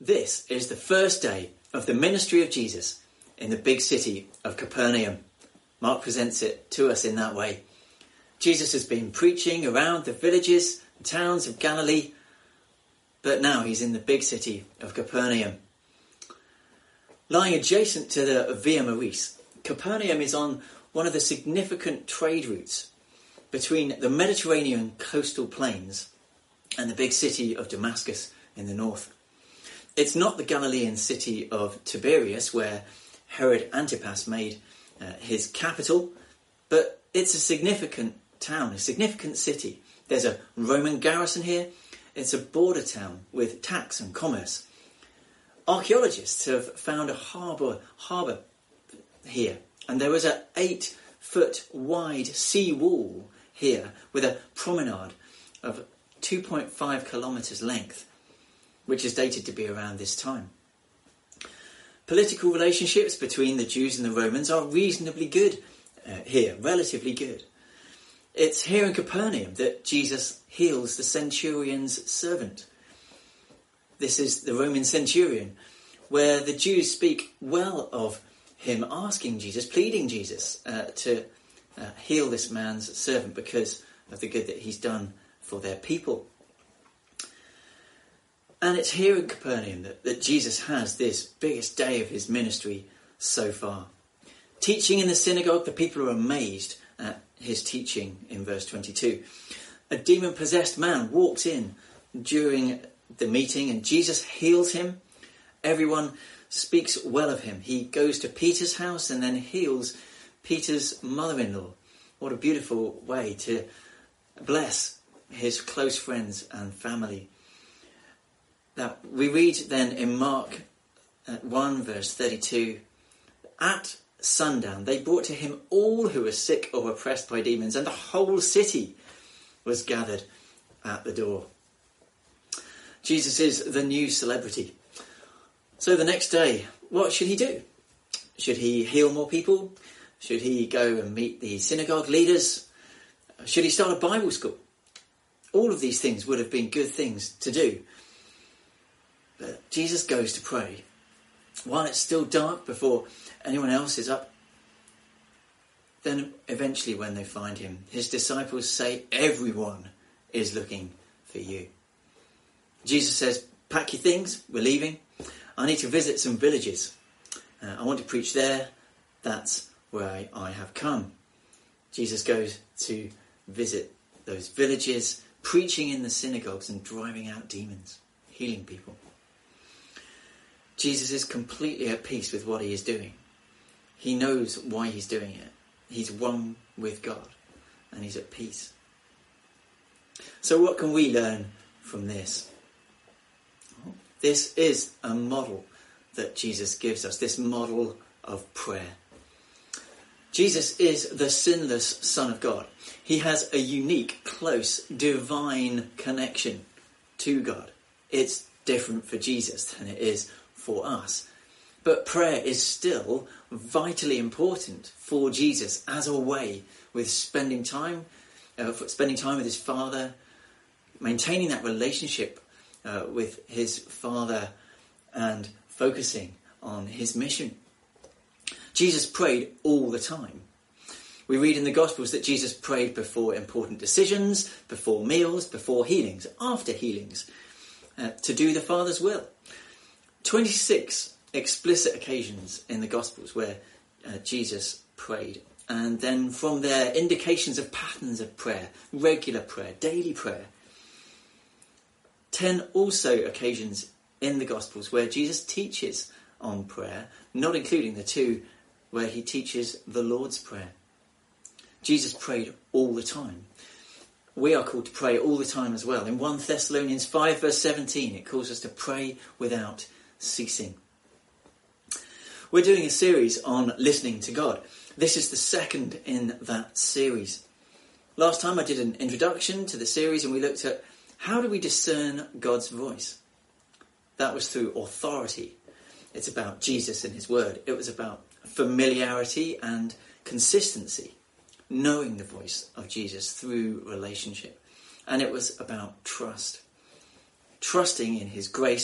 This is the first day of the ministry of Jesus in the big city of Capernaum. Mark presents it to us in that way. Jesus has been preaching around the villages and towns of Galilee, but now he's in the big city of Capernaum. Lying adjacent to the Via Maris, Capernaum is on one of the significant trade routes between the Mediterranean coastal plains and the big city of Damascus in the north. It's not the Galilean city of Tiberias, where Herod Antipas made his capital, but it's a significant town, a significant city. There's a Roman garrison here. It's a border town with tax and commerce. Archaeologists have found a harbour here, and there was an 8-foot wide sea wall here with a promenade of 2.5 kilometres length, which is dated to be around this time. Political relationships between the Jews and the Romans are reasonably good here, relatively good. It's here in Capernaum that Jesus heals the centurion's servant. This is the Roman centurion, where the Jews speak well of him, asking Jesus, pleading Jesus to heal this man's servant because of the good that he's done for their people. And it's here in Capernaum that Jesus has this biggest day of his ministry so far. Teaching in the synagogue, the people are amazed at his teaching in verse 22. A demon-possessed man walks in during the meeting and Jesus heals him. Everyone speaks well of him. He goes to Peter's house and then heals Peter's mother-in-law. What a beautiful way to bless his close friends and family. Now, we read then in Mark 1 verse 32, at sundown they brought to him all who were sick or oppressed by demons, and the whole city was gathered at the door. Jesus is the new celebrity. So the next day, what should he do? Should he heal more people? Should he go and meet the synagogue leaders? Should he start a Bible school? All of these things would have been good things to do. But Jesus goes to pray while it's still dark before anyone else is up. Then eventually when they find him, his disciples say, everyone is looking for you. Jesus says, pack your things, we're leaving. I need to visit some villages. I want to preach there. That's where I have come. Jesus goes to visit those villages, preaching in the synagogues and driving out demons, healing people. Jesus is completely at peace with what he is doing. He knows why he's doing it. He's one with God and he's at peace. So what can we learn from this? This is a model that Jesus gives us, this model of prayer. Jesus is the sinless Son of God. He has a unique, close, divine connection to God. It's different for Jesus than it is for us. But prayer is still vitally important for Jesus as a way with spending time with his Father, maintaining that relationship with his Father and focusing on his mission. Jesus prayed all the time. We read in the Gospels that Jesus prayed before important decisions, before meals, before healings, after healings, to do the Father's will. 26 explicit occasions in the Gospels where Jesus prayed. And then from there, indications of patterns of prayer, regular prayer, daily prayer. 10 also occasions in the Gospels where Jesus teaches on prayer, not including the 2 where he teaches the Lord's Prayer. Jesus prayed all the time. We are called to pray all the time as well. In 1 Thessalonians 5 verse 17, it calls us to pray without ceasing. We're doing a series on listening to God. This is the second in that series. Last time I did an introduction to the series and we looked at how do we discern God's voice. That was through authority. It's about Jesus and his word. It was about familiarity and consistency, knowing the voice of Jesus through relationship. And it was about trust. Trusting in his grace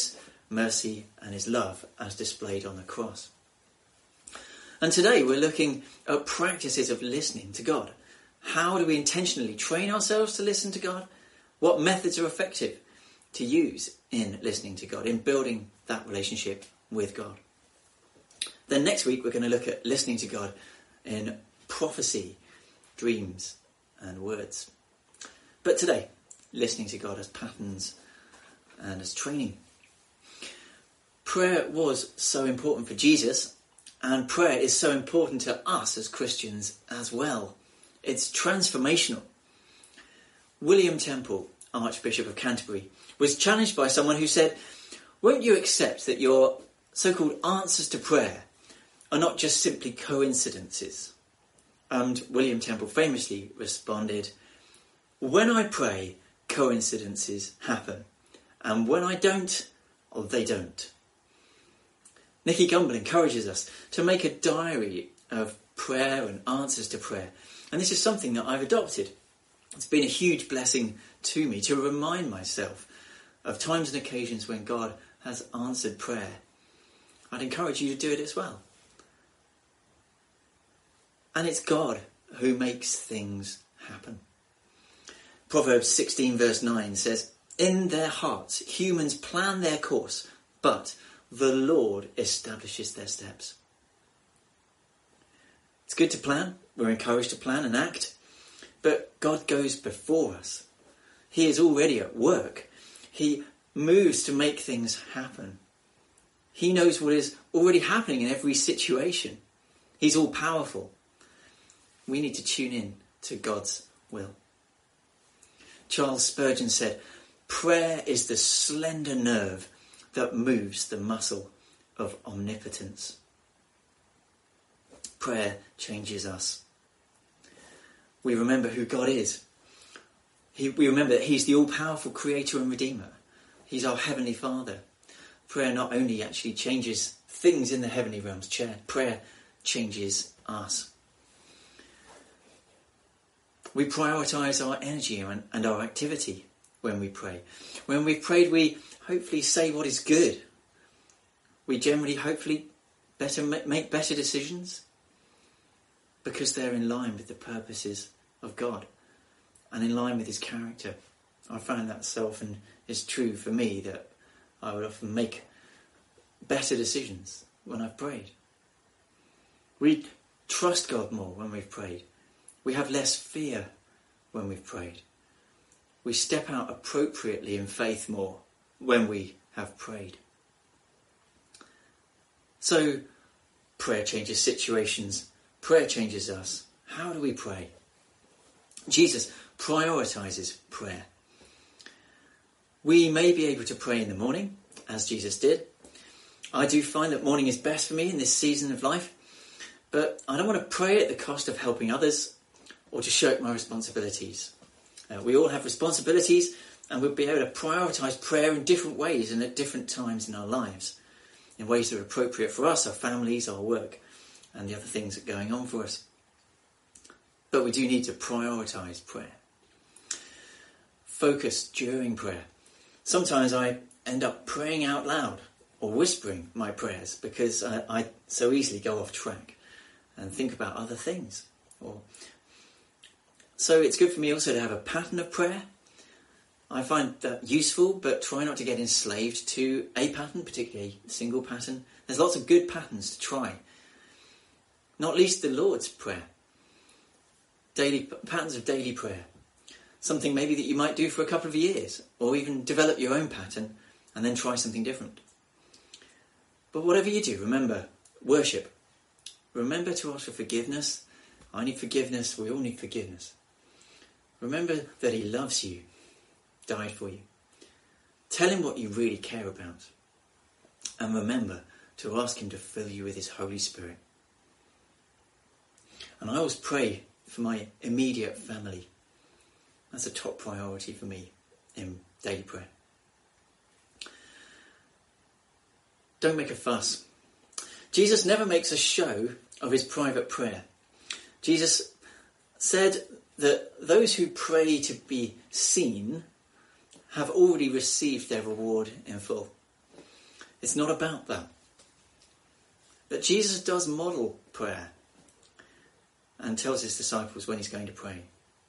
mercy and his love as displayed on the cross. And today we're looking at practices of listening to God. How do we intentionally train ourselves to listen to God? What methods are effective to use in listening to God, in building that relationship with God? Then next week we're going to look at listening to God in prophecy, dreams and words. But today, listening to God as patterns and as training. Prayer was so important for Jesus, and prayer is so important to us as Christians as well. It's transformational. William Temple, Archbishop of Canterbury, was challenged by someone who said, "Won't you accept that your so-called answers to prayer are not just simply coincidences?" And William Temple famously responded, "When I pray, coincidences happen. And when I don't, they don't." Nicky Gumbel encourages us to make a diary of prayer and answers to prayer. And this is something that I've adopted. It's been a huge blessing to me to remind myself of times and occasions when God has answered prayer. I'd encourage you to do it as well. And it's God who makes things happen. Proverbs 16 verse 9 says, "In their hearts humans plan their course, but the Lord establishes their steps." It's good to plan. We're encouraged to plan and act. But God goes before us. He is already at work. He moves to make things happen. He knows what is already happening in every situation. He's all powerful. We need to tune in to God's will. Charles Spurgeon said, "Prayer is the slender nerve that moves the muscle of omnipotence." Prayer changes us. We remember who God is. We remember that he's the all-powerful creator and redeemer. He's our heavenly Father. Prayer not only actually changes things in the heavenly realms, prayer changes us. We prioritise our energy and our activity when we pray. When we've prayed, we hopefully say what is good. We generally, hopefully, make better decisions because they're in line with the purposes of God and in line with his character. I found that so often is true for me, that I would often make better decisions when I've prayed. We trust God more when we've prayed. We have less fear when we've prayed. We step out appropriately in faith more when we have prayed. So, prayer changes situations. Prayer changes us. How do we pray? Jesus prioritises prayer. We may be able to pray in the morning, as Jesus did. I do find that morning is best for me in this season of life, but I don't want to pray at the cost of helping others or to shirk my responsibilities. We all have responsibilities, and we'll be able to prioritise prayer in different ways and at different times in our lives, in ways that are appropriate for us, our families, our work, and the other things that are going on for us. But we do need to prioritise prayer. Focus during prayer. Sometimes I end up praying out loud or whispering my prayers because I so easily go off track and think about other things. So it's good for me also to have a pattern of prayer. I find that useful, but try not to get enslaved to a pattern, particularly a single pattern. There's lots of good patterns to try. Not least the Lord's Prayer. Patterns of daily prayer. Something maybe that you might do for a couple of years, or even develop your own pattern and then try something different. But whatever you do, remember, worship. Remember to ask for forgiveness. I need forgiveness. We all need forgiveness. Remember that he loves you, died for you. Tell him what you really care about. And remember to ask him to fill you with his Holy Spirit. And I always pray for my immediate family. That's a top priority for me in daily prayer. Don't make a fuss. Jesus never makes a show of his private prayer. Jesus said that those who pray to be seen have already received their reward in full. It's not about that. But Jesus does model prayer and tells his disciples when he's going to pray.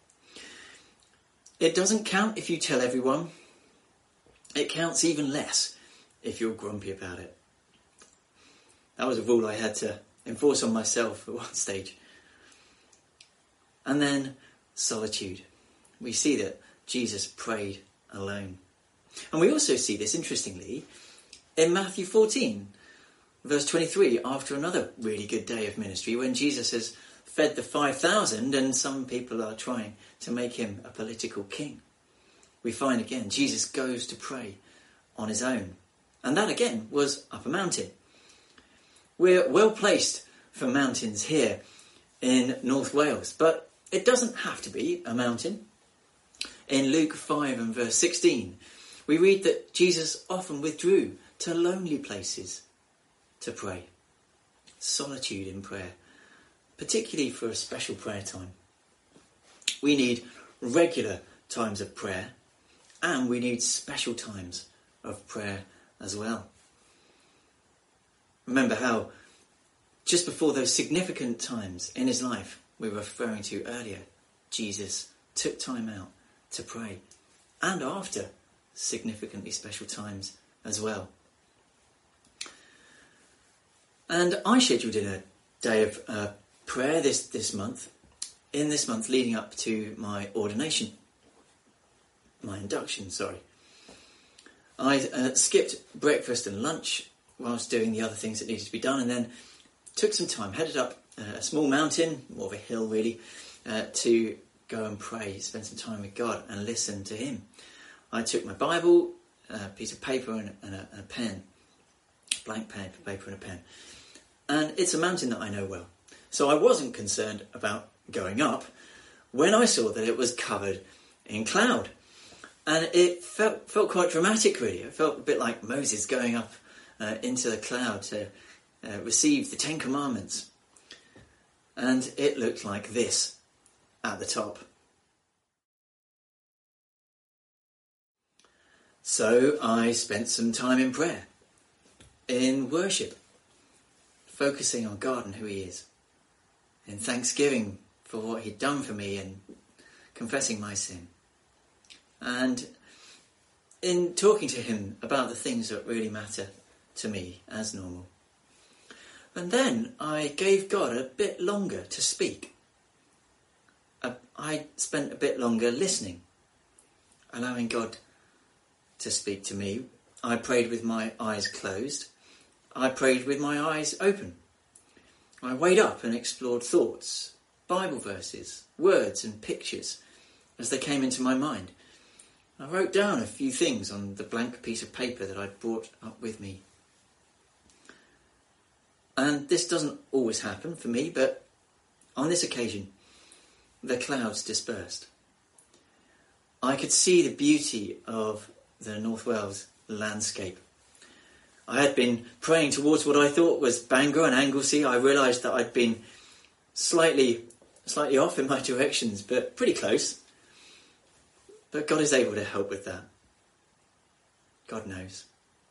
It doesn't count if you tell everyone. It counts even less if you're grumpy about it. That was a rule I had to enforce on myself at one stage. And then solitude. We see that Jesus prayed alone. And we also see this, interestingly, in Matthew 14, verse 23, after another really good day of ministry, when Jesus has fed the 5,000 and some people are trying to make him a political king. We find again Jesus goes to pray on his own. And that again was up a mountain. We're well placed for mountains here in North Wales, but it doesn't have to be a mountain. In Luke 5 and verse 16, we read that Jesus often withdrew to lonely places to pray. Solitude in prayer, particularly for a special prayer time. We need regular times of prayer, and we need special times of prayer as well. Remember how just before those significant times in his life we were referring to earlier, Jesus took time out to pray, and after significantly special times as well. And I scheduled in a day of prayer this month, in this month leading up to my induction. I skipped breakfast and lunch whilst doing the other things that needed to be done, and then took some time, headed up a small mountain, more of a hill really, to go and pray, spend some time with God and listen to him. I took my Bible, a piece of paper and a pen, blank paper and a pen. And it's a mountain that I know well. So I wasn't concerned about going up when I saw that it was covered in cloud. And it felt quite dramatic, really. It felt a bit like Moses going up into the cloud to receive the Ten Commandments. And it looked like this at the top. So I spent some time in prayer, in worship, focusing on God and who he is, in thanksgiving for what he'd done for me and confessing my sin, and in talking to him about the things that really matter to me as normal. And then I gave God a bit longer to speak. I spent a bit longer listening, allowing God to speak to me. I prayed with my eyes closed. I prayed with my eyes open. I weighed up and explored thoughts, Bible verses, words and pictures as they came into my mind. I wrote down a few things on the blank piece of paper that I'd brought up with me. And this doesn't always happen for me, but on this occasion, the clouds dispersed. I could see the beauty of the North Wales landscape. I had been praying towards what I thought was Bangor and Anglesey. I realised that I'd been slightly off in my directions, but pretty close. But God is able to help with that. God knows.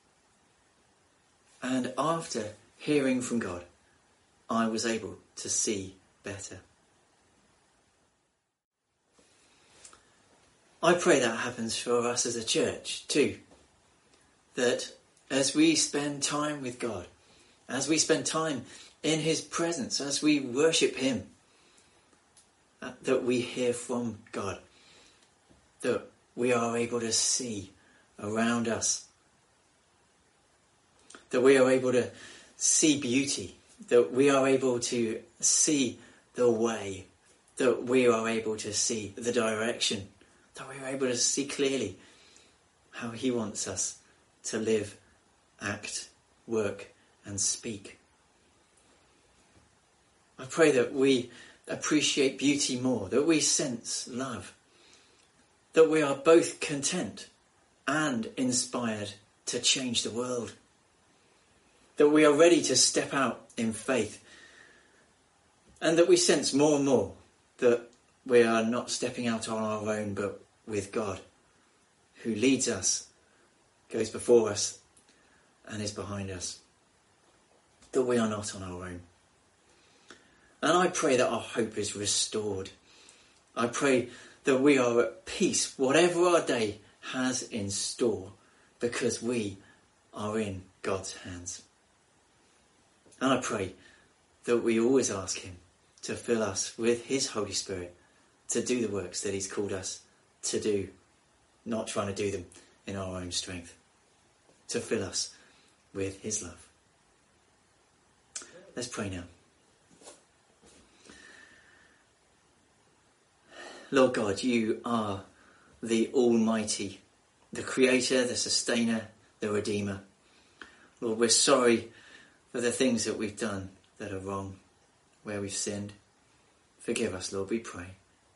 And after hearing from God, I was able to see better. I pray that happens for us as a church too. That as we spend time with God, as we spend time in his presence, as we worship him, that we hear from God, that we are able to see around us, that we are able to see beauty, that we are able to see the way, that we are able to see the direction, that we are able to see clearly how he wants us to live, act, work and speak. I pray that we appreciate beauty more, that we sense love, that we are both content and inspired to change the world, that we are ready to step out in faith, and that we sense more and more that we are not stepping out on our own but with God, who leads us, goes before us, and is behind us, that we are not on our own. And I pray that our hope is restored. I pray that we are at peace, whatever our day has in store, because we are in God's hands. And I pray that we always ask him to fill us with his Holy Spirit to do the works that he's called us to do, not trying to do them in our own strength, to fill us with his love. Let's pray now. Lord God, you are the Almighty, the Creator, the Sustainer, the Redeemer. Lord, we're sorry for the things that we've done that are wrong, where we've sinned. Forgive us, Lord, we pray.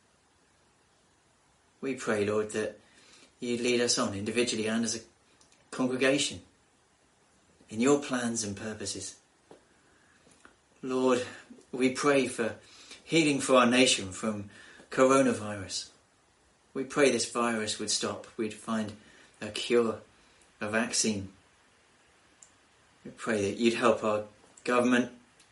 We pray, Lord, that you lead us on individually and as a congregation in your plans and purposes. Lord, we pray for healing for our nation from coronavirus. We pray this virus would stop. We'd find a cure, a vaccine. We pray that you'd help our government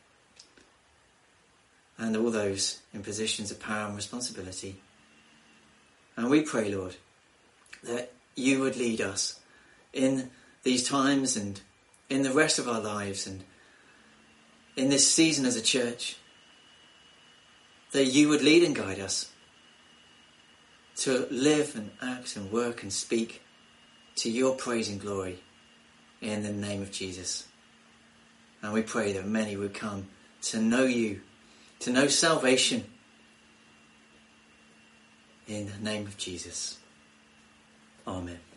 and all those in positions of power and responsibility. And we pray, Lord, that you would lead us in these times and in the rest of our lives and in this season as a church, that you would lead and guide us to live and act and work and speak to your praise and glory in the name of Jesus. And we pray that many would come to know you, to know salvation in the name of Jesus. Amen.